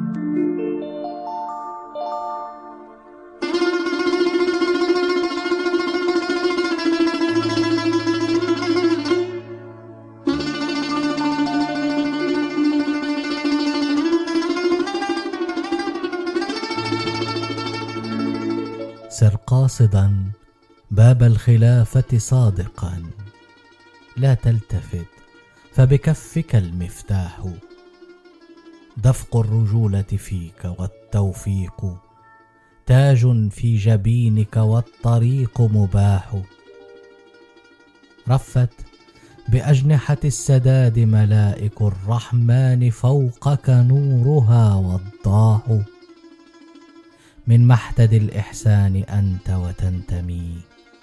سر قاصدا باب الخلافة صادقا، لا تلتفت فبكفك المفتاح. دفق الرجولة فيك والتوفيق تاج في جبينك والطريق مباح. رفت بأجنحة السداد ملائك الرحمن فوقك نورها وضاح. من محتد الإحسان أنت وتنتمي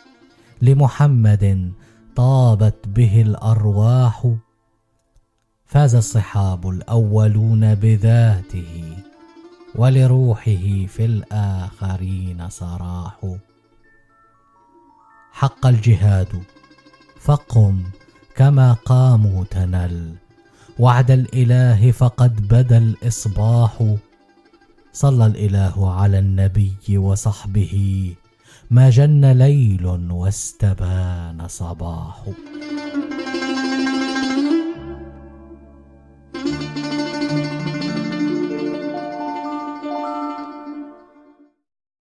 لمحمد طابت به الأرواح. فاز الصحاب الأولون بذاته ولروحه في الآخرين صراح. حق الجهاد فقم كما قاموا تنل، وعد الإله فقد بدا الإصباح. صلى الإله على النبي وصحبه ما جن ليل واستبان صباح.